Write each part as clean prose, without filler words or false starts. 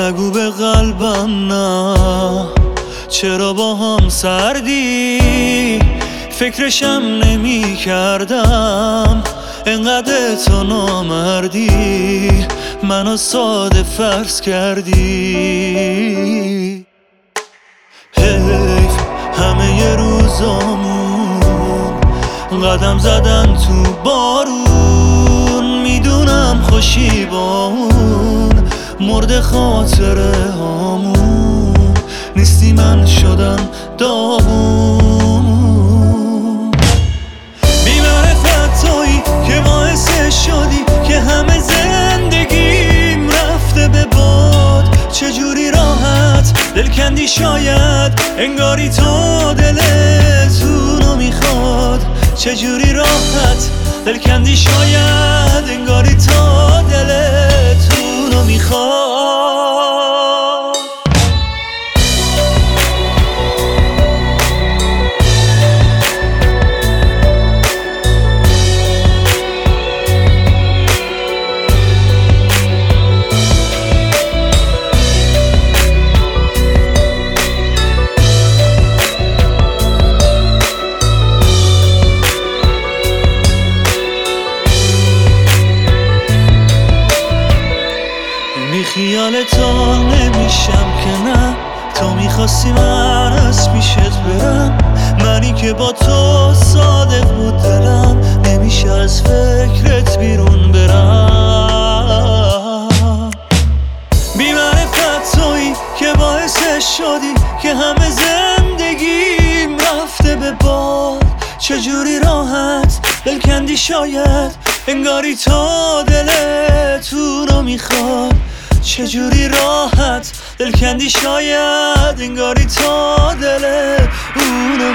نگو به قلبم نه، چرا با هم سردی؟ فکرشم نمی کردم انقدر تو نامردی، منو ساده فرض کردی. حیف همه روزامون قدم زدن تو بارون، میدونم خوشی با اون مرد خاطره هامون، نیستی من شدم داغون. بی‌معرفت تویی که باعث شدی که همه زندگیم رفته به باد. چجوری راحت دل کندی شاید انگاری تو دلت اونو میخواد. چجوری راحت دل کندی شاید انگاری تو دلت اونو میخواد. خیال تو نمیشم که نه، تو میخواستی من از پیشت برم، منی که با تو صادق بود دلم، نمیشه از فکرت بیرون برم. بی‌معرفت تویی که باعث شدی که همه زندگیم رفته به باد. چجوری راحت دل کندی شاید انگاری تو دلت اونو میخواد. چجوری راحت دل کندی شاید انگاری تو دلت اونو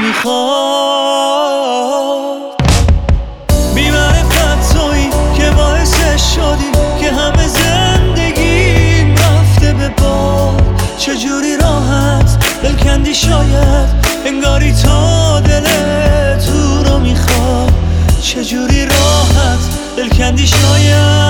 میخواد. بی‌معرفت تویی که باعث شدی که همه زندگیم رفته به باد. چجوری راحت دل کندی شاید انگاری تو دلت اونو میخواد. چجوری راحت دل کندی شاید